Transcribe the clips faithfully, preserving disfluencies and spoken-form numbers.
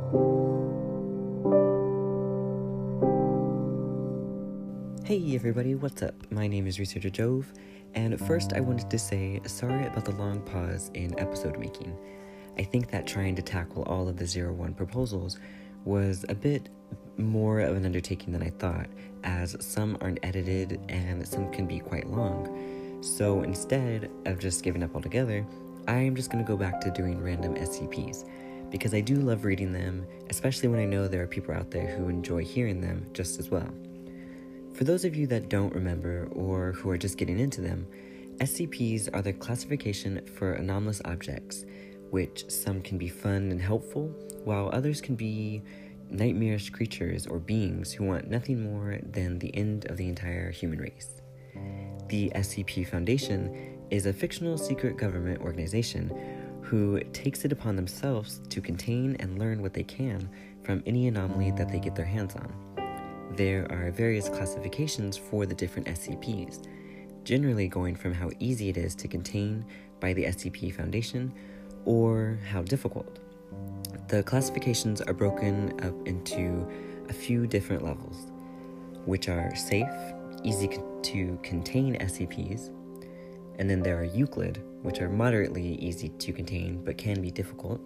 Hey everybody, what's up? My name is Researcher Jove, and first I wanted to say sorry about the long pause in episode making. I think that trying to tackle all of the zero one proposals was a bit more of an undertaking than I thought, as some aren't edited and some can be quite long. So instead of just giving up altogether, I am just going to go back to doing random S C Ps, because I do love reading them, especially when I know there are people out there who enjoy hearing them just as well. For those of you that don't remember or who are just getting into them, S C Ps are the classification for anomalous objects, which some can be fun and helpful, while others can be nightmarish creatures or beings who want nothing more than the end of the entire human race. The S C P Foundation is a fictional secret government organization who takes it upon themselves to contain and learn what they can from any anomaly that they get their hands on. There are various classifications for the different S C Ps, generally going from how easy it is to contain by the S C P Foundation or how difficult. The classifications are broken up into a few different levels, which are safe, easy to contain S C Ps, and then there are Euclid, which are moderately easy to contain but can be difficult,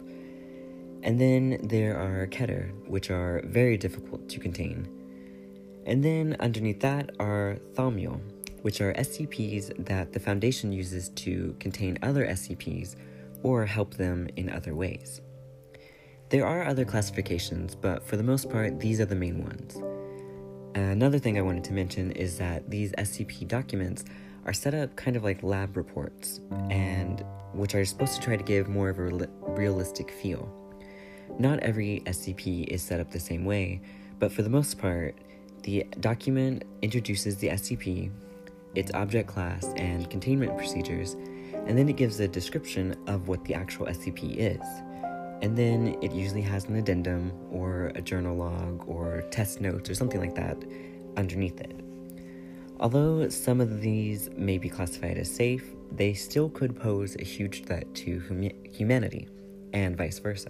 and then there are Keter, which are very difficult to contain. And then underneath that are Thaumiel, which are S C Ps that the Foundation uses to contain other S C Ps or help them in other ways. There are other classifications, but for the most part, these are the main ones. Another thing I wanted to mention is that these S C P documents are set up kind of like lab reports, and which are supposed to try to give more of a realistic feel. Not every S C P is set up the same way, but for the most part, the document introduces the S C P, its object class, and containment procedures, and then it gives a description of what the actual S C P is. And then it usually has an addendum, or a journal log, or test notes, or something like that underneath it. Although some of these may be classified as safe, they still could pose a huge threat to hum- humanity, and vice versa.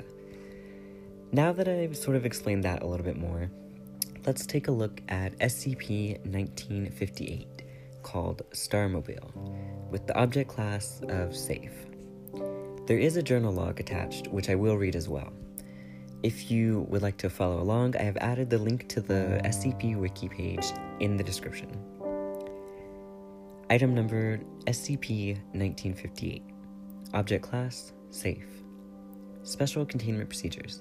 Now that I've sort of explained that a little bit more, let's take a look at S C P nineteen fifty-eight, called Starmobile, with the object class of Safe. There is a journal log attached, which I will read as well. If you would like to follow along, I have added the link to the S C P wiki page in the description. Item number S C P nineteen fifty-eight. Object class, Safe. Special containment procedures.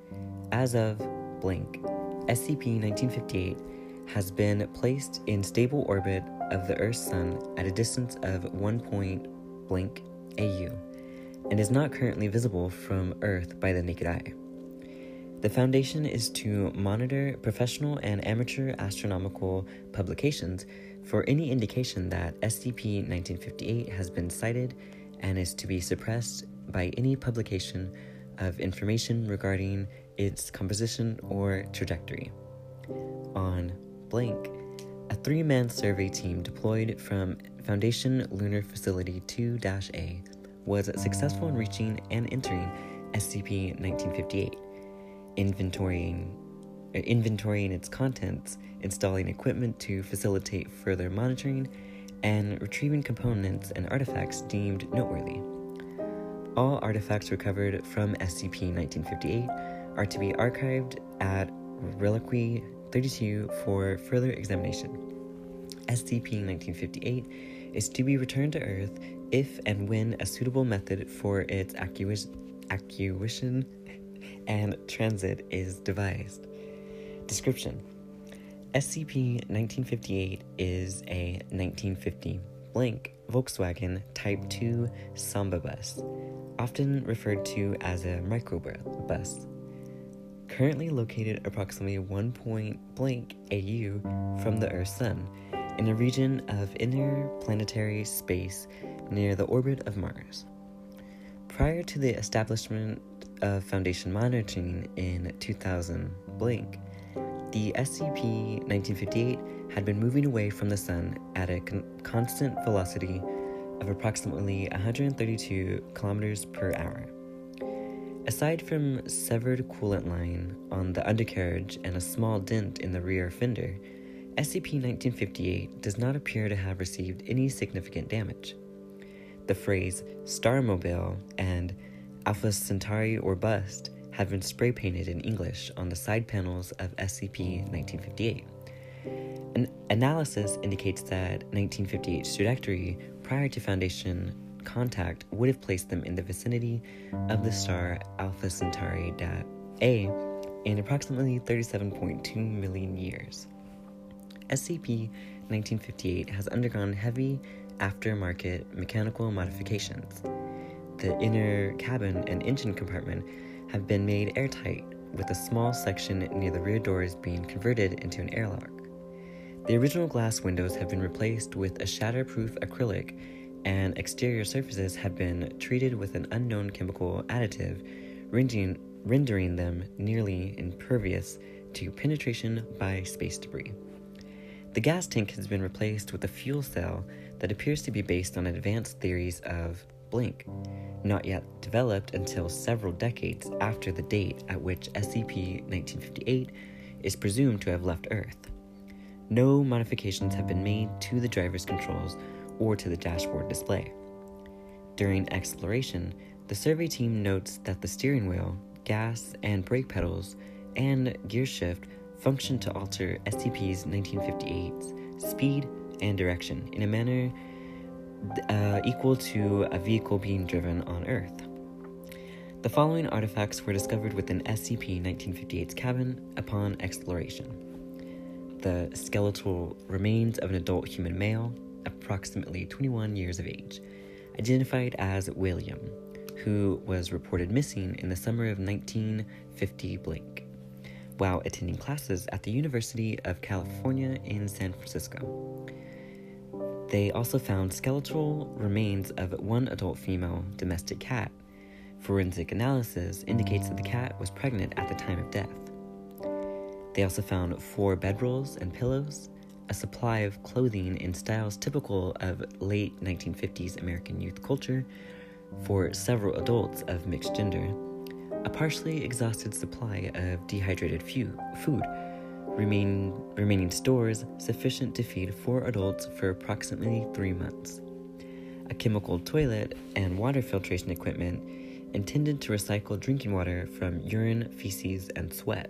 As of blank, S C P nineteen fifty-eight has been placed in stable orbit of the Earth's Sun at a distance of one point blank A U and is not currently visible from Earth by the naked eye. The Foundation is to monitor professional and amateur astronomical publications for any indication that S C P nineteen fifty-eight has been sighted and is to be suppressed by any publication of information regarding its composition or trajectory. On blank, a three-man survey team deployed from Foundation Lunar Facility two A was successful in reaching and entering S C P nineteen fifty-eight, inventorying, uh, inventorying its contents, installing equipment to facilitate further monitoring, and retrieving components and artifacts deemed noteworthy. All artifacts recovered from S C P nineteen fifty-eight are to be archived at Reliquary thirty-two for further examination. S C P nineteen fifty-eight is to be returned to Earth if and when a suitable method for its acquisition and transit is devised. Description: S C P nineteen fifty-eight is a nineteen fifty blank Volkswagen Type two Samba bus, often referred to as a microbus, currently located approximately one point blank A U from the Earth's Sun, in a region of interplanetary space near the orbit of Mars. Prior to the establishment of Foundation monitoring in two thousand blank, the S C P nineteen fifty-eight had been moving away from the Sun at a con- constant velocity of approximately one hundred thirty-two kilometers per hour. Aside from severed coolant line on the undercarriage and a small dent in the rear fender, S C P nineteen fifty-eight does not appear to have received any significant damage. The phrase Starmobile and Alpha Centauri or Bust have been spray painted in English on the side panels of S C P nineteen fifty-eight. An analysis indicates that nineteen fifty-eight's trajectory prior to Foundation contact would have placed them in the vicinity of the star Alpha Centauri A in approximately thirty-seven point two million years. S C P nineteen fifty-eight has undergone heavy aftermarket mechanical modifications. The inner cabin and engine compartment have been made airtight, with a small section near the rear doors being converted into an airlock. The original glass windows have been replaced with a shatterproof acrylic, and exterior surfaces have been treated with an unknown chemical additive, rendering, rendering them nearly impervious to penetration by space debris. The gas tank has been replaced with a fuel cell that appears to be based on advanced theories of blink, not yet developed until several decades after the date at which S C P nineteen fifty-eight is presumed to have left Earth. No modifications have been made to the driver's controls or to the dashboard display. During exploration, the survey team notes that the steering wheel, gas and brake pedals, and gear shift function to alter S C P nineteen fifty-eight's speed and direction in a manner uh, equal to a vehicle being driven on Earth. The following artifacts were discovered within S C P nineteen fifty-eight's cabin upon exploration: the skeletal remains of an adult human male, approximately twenty-one years of age, identified as William, who was reported missing in the summer of nineteen fifty blank, while attending classes at the University of California in San Francisco. They also found skeletal remains of one adult female domestic cat. Forensic analysis indicates that the cat was pregnant at the time of death. They also found four bedrolls and pillows, a supply of clothing in styles typical of late nineteen fifties American youth culture for several adults of mixed gender, a partially exhausted supply of dehydrated fu- food, remain, remaining stores sufficient to feed four adults for approximately three months, a chemical toilet and water filtration equipment intended to recycle drinking water from urine, feces, and sweat,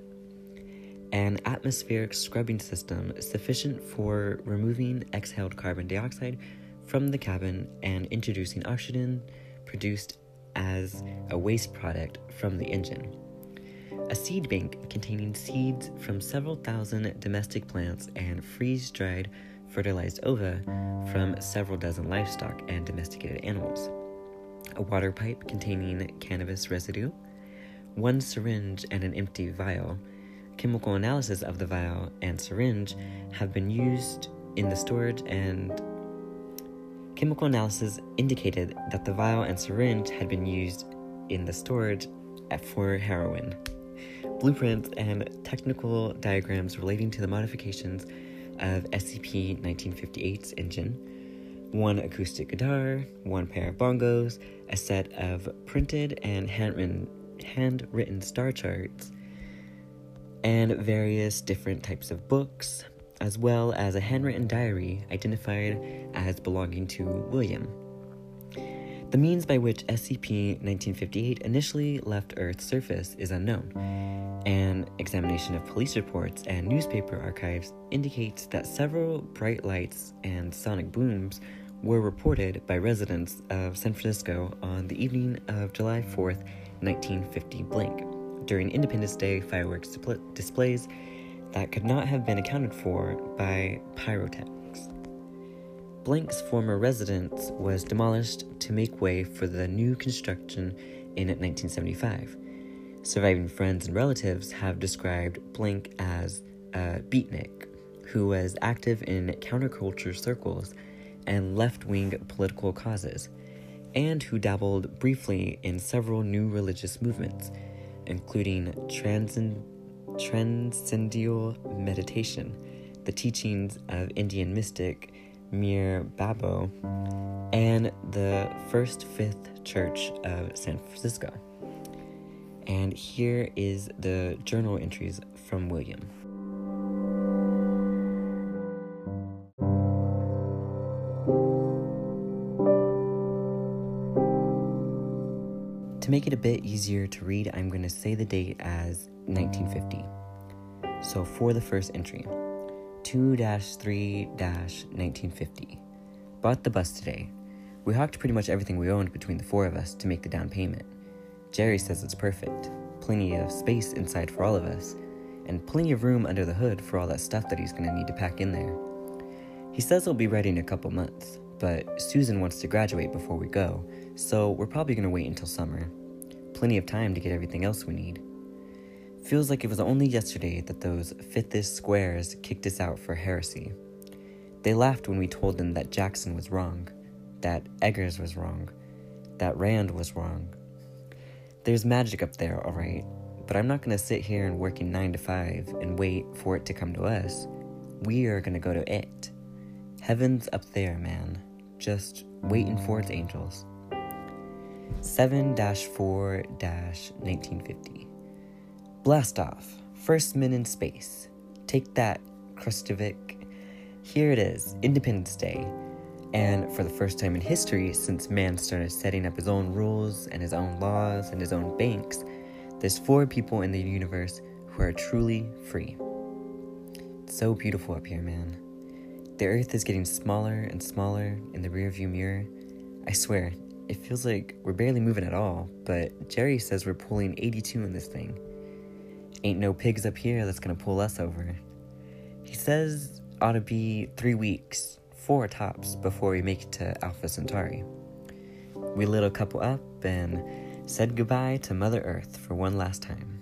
an atmospheric scrubbing system sufficient for removing exhaled carbon dioxide from the cabin and introducing oxygen produced as a waste product from the engine, a seed bank containing seeds from several thousand domestic plants and freeze-dried fertilized ova from several dozen livestock and domesticated animals, a water pipe containing cannabis residue, one syringe and an empty vial. Chemical analysis of the vial and syringe have been used in the storage and chemical analysis indicated that the vial and syringe had been used in the storage for heroin. Blueprints and technical diagrams relating to the modifications of S C P nineteen fifty-eight's engine, one acoustic guitar, one pair of bongos, a set of printed and handwritten, handwritten star charts, and various different types of books, as well as a handwritten diary identified as belonging to William. The means by which S C P nineteen fifty-eight initially left Earth's surface is unknown. An examination of police reports and newspaper archives indicates that several bright lights and sonic booms were reported by residents of San Francisco on the evening of July fourth, nineteen fifty blank, during Independence Day fireworks di- displays that could not have been accounted for by pyrotechnics. Blank's former residence was demolished to make way for the new construction in nineteen seventy-five. Surviving friends and relatives have described Blank as a beatnik who was active in counterculture circles and left-wing political causes, and who dabbled briefly in several new religious movements, including transcend- transcendental meditation, the teachings of Indian mystic Mir Babo, and the First Fifth Church of San Francisco. And here is the journal entries from William. To make it a bit easier to read, I'm going to say the date as nineteen fifty. So for the first entry, two dash three dash nineteen fifty. Bought the bus today. We hawked pretty much everything we owned between the four of us to make the down payment. Jerry says it's perfect. Plenty of space inside for all of us, and plenty of room under the hood for all that stuff that he's going to need to pack in there. He says he'll be ready in a couple months, but Susan wants to graduate before we go, so we're probably going to wait until summer. Plenty of time to get everything else we need. Feels like it was only yesterday that those fifthist squares kicked us out for heresy. They laughed when we told them that Jackson was wrong, that Eggers was wrong, that Rand was wrong. There's magic up there, all right, but I'm not going to sit here and work in nine to five and wait for it to come to us. We are going to go to it. Heaven's up there, man, just waiting for its angels. seven dash four dash nineteen fifty. Blast off. First men in space. Take that, Krustovik. Here it is, Independence Day. And for the first time in history, since man started setting up his own rules and his own laws and his own banks, there's four people in the universe who are truly free. It's so beautiful up here, man. The earth is getting smaller and smaller in the rearview mirror. I swear, it feels like we're barely moving at all, but Jerry says we're pulling eighty-two in this thing. Ain't no pigs up here that's gonna pull us over. He says ought to be three weeks, four tops, before we make it to Alpha Centauri. We lit a couple up and said goodbye to Mother Earth for one last time.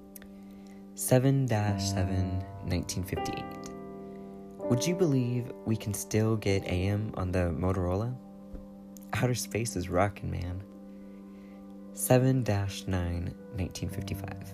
seven dash seven nineteen fifty-eight. Would you believe we can still get A M on the Motorola? Outer space is rockin', man. seven dash nine nineteen fifty-five.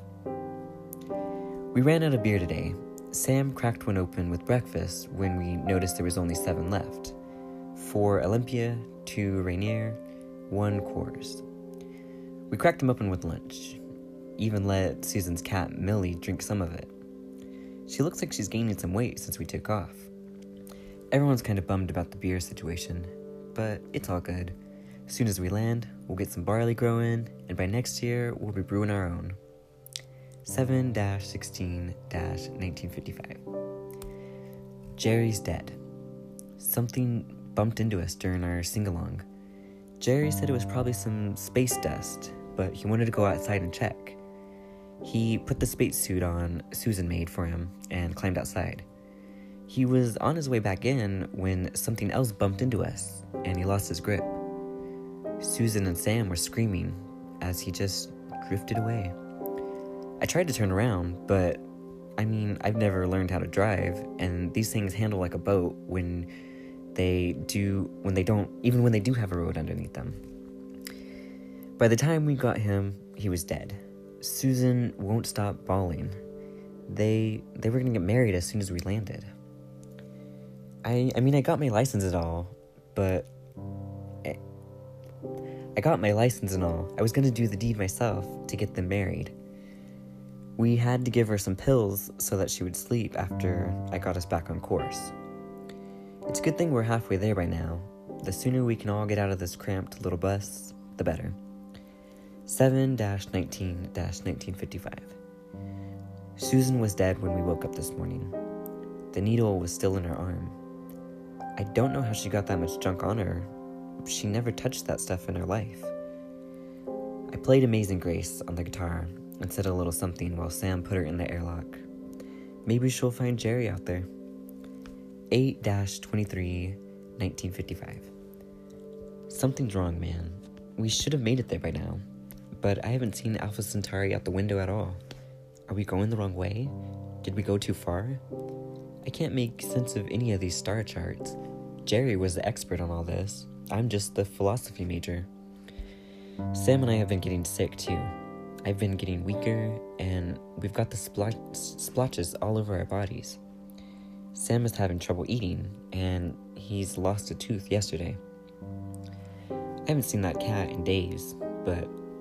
We ran out of beer today. Sam cracked one open with breakfast when we noticed there was only seven left. Four Olympia, two Rainier, one Coors. We cracked them open with lunch. Even let Susan's cat, Millie, drink some of it. She looks like she's gaining some weight since we took off. Everyone's kind of bummed about the beer situation, but it's all good. As soon as we land, we'll get some barley growing, and by next year, we'll be brewing our own. seven dash sixteen dash nineteen fifty-five. Jerry's dead. Something bumped into us during our sing-along. Jerry said it was probably some space dust, but he wanted to go outside and check. He put the spacesuit on Susan made for him and climbed outside. He was on his way back in when something else bumped into us, and he lost his grip. Susan and Sam were screaming as he just drifted away. I tried to turn around, but, I mean, I've never learned how to drive, and these things handle like a boat when they do, when they don't, even when they do have a road underneath them. By the time we got him, he was dead. Susan won't stop bawling. They, they were gonna get married as soon as we landed. I, I mean, I got my license and all, but I, I got my license and all. I was gonna do the deed myself to get them married. We had to give her some pills so that she would sleep after I got us back on course. It's a good thing we're halfway there by now. The sooner we can all get out of this cramped little bus, the better. seven dash nineteen dash nineteen fifty-five. Susan was dead when we woke up this morning. The needle was still in her arm. I don't know how she got that much junk on her. She never touched that stuff in her life. I played Amazing Grace on the guitar and said a little something while Sam put her in the airlock. Maybe she'll find Jerry out there. eight dash twenty-three nineteen fifty-five. Something's wrong, man. We should have made it there by now, but I haven't seen Alpha Centauri out the window at all. Are we going the wrong way? Did we go too far? I can't make sense of any of these star charts. Jerry was the expert on all this. I'm just the philosophy major. Sam and I have been getting sick too. I've been getting weaker, and we've got the splotch- splotches all over our bodies. Sam is having trouble eating, and he's lost a tooth yesterday. I haven't seen that cat in days, but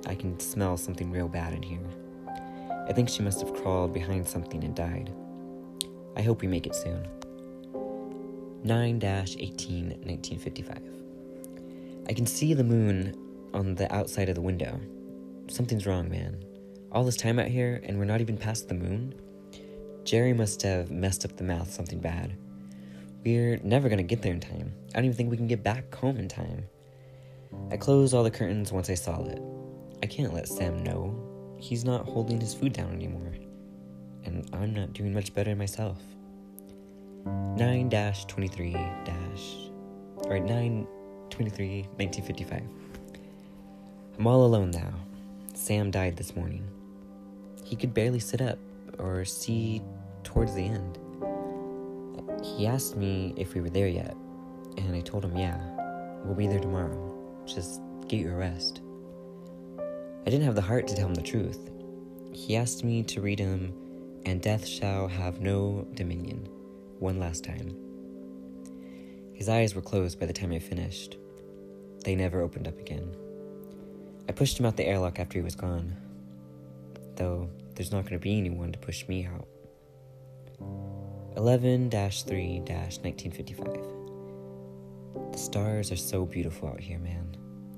I can smell something real bad in here. I think she must have crawled behind something and died. I hope we make it soon. nine eighteen nineteen fifty-five. I can see the moon on the outside of the window. Something's wrong, man. All this time out here, and we're not even past the moon? Jerry must have messed up the math something bad. We're never gonna get there in time. I don't even think we can get back home in time. I closed all the curtains once I saw it. I can't let Sam know. He's not holding his food down anymore. And I'm not doing much better myself. nine twenty-three or nine twenty-three nineteen fifty-five. I'm all alone now. Sam died this morning. He could barely sit up or see towards the end. He asked me if we were there yet, and I told him, yeah, we'll be there tomorrow. Just get your rest. I didn't have the heart to tell him the truth. He asked me to read him, "And death shall have no dominion," one last time. His eyes were closed by the time I finished. They never opened up again. I pushed him out the airlock after he was gone, though there's not going to be anyone to push me out. eleven three nineteen fifty-five. The stars are so beautiful out here, man.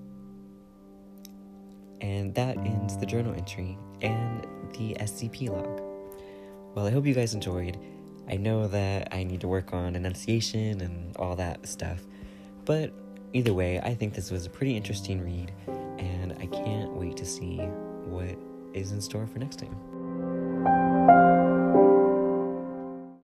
And that ends the journal entry and the S C P log. Well, I hope you guys enjoyed. I know that I need to work on enunciation and all that stuff, but either way, I think this was a pretty interesting read, and I can't wait to see what is in store for next time.